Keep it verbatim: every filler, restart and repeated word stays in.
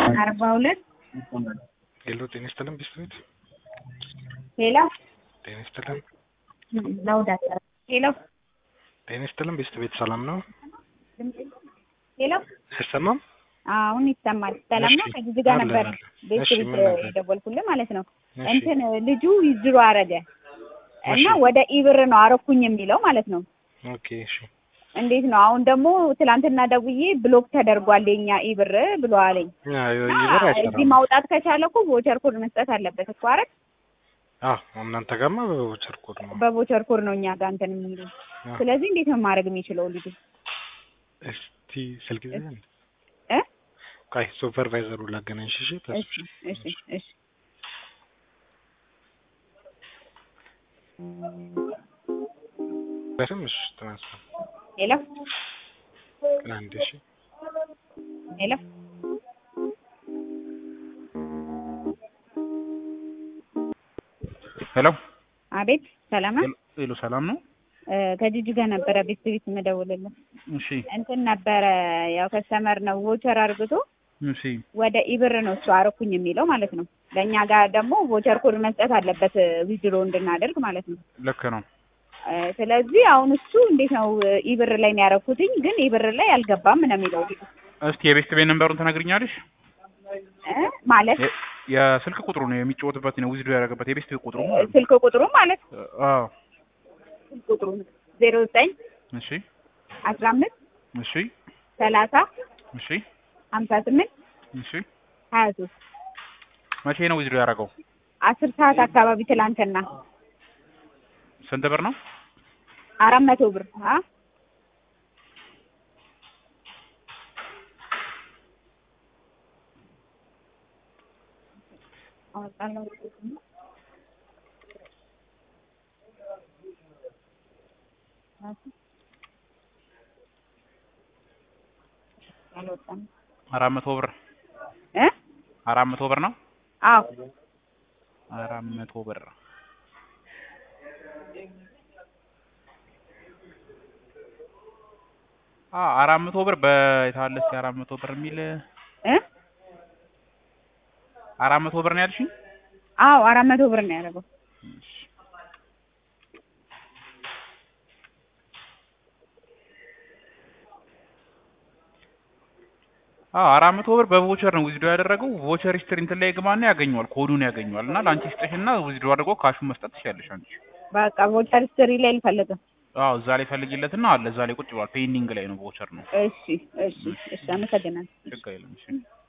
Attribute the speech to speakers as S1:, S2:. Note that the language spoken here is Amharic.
S1: አርባ ሁለት
S2: ሄሎ ጤና ይስጥልን ቢስሚት
S1: ሄሎ
S2: ጤና ይስጥልን
S1: ለውዳት ሄሎ
S2: ጤና ይስጥልን ቢስሚት ሰላም ነው
S1: ሄሎ
S2: አይሰማም
S1: አሁን ይሰማል ሰላም ነው ከዚህ ጋር ነበር ቤት ደወልኩልህ ማለት ነው እንትን ልጁ ይዝሩ አረገ እና ወደ ኢብር ነው አረኩኝ የሚለው ማለት ነው
S2: ኦኬ እሺ
S1: እንዴት ነው አሁን ደግሞ ትላንትና ደውዬ ብሎክ ተደርጓል የኛ ኢብር ብሎ አለኝ
S2: አዎ ኢብር አይሰራም
S1: እዚህ ማውጣት ከቻለኩ ቮቸር ኮድ መስጠት አለበት እኮ አይደል
S2: አዎ እናንተ ጋርማ በቮቸር ኮድ ነው
S1: በቮቸር ኮድ ነው እኛ ጋር እንትን የሚለው ስለዚህ እንዴት ነው ማድረግ የሚችለው ልጁ
S2: እስቲ ስልክ ይዘን
S1: እ
S2: ካይ ሱፐርቫይዘሩ ላገናኝሽ እሺ
S1: እሺ እሺ እሺ
S2: በስምሽ ትራንስፈር
S1: ሄሎ
S2: አንድ እሺ
S1: ሄሎ
S3: ሄሎ
S1: አቤት ሰላም ነው
S3: ሄሎ ሰላም ነው
S1: ከጂጂ ጋር ነበረ ቤት ቤት መደወልልኝ
S3: እሺ
S1: እንትን ነበረ ያው ከስተመር ነው ቮቸር አርግቶ
S3: እሺ
S1: ወደ ኢብር ነው እሱ አረኩኝ የሚለው ማለት ነው ለኛ ጋር ደግሞ ቮቸር ኮድ መስጠት አለበት ዊዝድሮ እንድናደርግ ማለት ነው
S3: ልክ ነው
S1: ስለዚህ አሁን እሱ እንዴት ነው ኢብር ላይ ነው ያረኩትኝ ግን ኢብር ላይ አልገባም ነው የሚለው
S3: እስቲ የቤት ቤት ነምበሩን ተናግሪኛለሽ
S1: እ ማለት
S3: የስልክ ቁጥሩ ነው የሚጫወትበት ነው ዊዝድሮ ያደረገበት የቤት ቤት ቁጥሩ ማለት
S1: ስልክ ቁጥሩ ማለት
S3: አዎ
S1: ስልክ ቁጥሩ ዜሮ ዘጠኝ
S3: እሺ
S1: አስራ አምስት
S3: እሺ
S1: ሰላሳ
S3: እሺ
S1: ሀምሳ ስምንት
S3: እሺ
S1: ሀያ ሶስት
S3: መቼ ነው ዊዝድሮ ያደረገው
S1: አስር ሰዓት አካባቢ ትላንትና
S3: ስንት ብር ነው
S1: አራት መቶ ብር አ አውጣለሁ አልወጣም
S3: አራት መቶ ብር
S1: እ
S3: አራት መቶ ብር ነው
S1: አዎ
S3: አራት መቶ ብር አ አራት መቶ ብር በታለስ አራት መቶ ብር የሚል
S1: እ
S3: አራት መቶ ብር ነው ያልሽኝ
S1: አዎ አራት መቶ ብር ነው ያደረገው
S3: አዎ አራት መቶ ብር በቮቸር ነው ዊዝድሮ ያደረገው ቮቸር ሂስትሪ እንትን ላይ ግባና ያገኘዋል ኮዱን ያገኘዋል እና ላንቺ ስጥሽና ዊዝድሮ አድርጎ ካሹን መስጠት ትችያለሽ አንቺ
S1: በቃ ቮቸር ሂስትሪ ላይ ልፈልገው
S3: አዎ እዛ ላይ ፈልጊለትና አለ እዛ ላይ ቁጭ ብሏል ፔንዲንግ ላይ ነው ቮቸር ነው
S1: እሺ እሺ እሺ አመሰግናለሁ
S3: ችግር የለም እሺ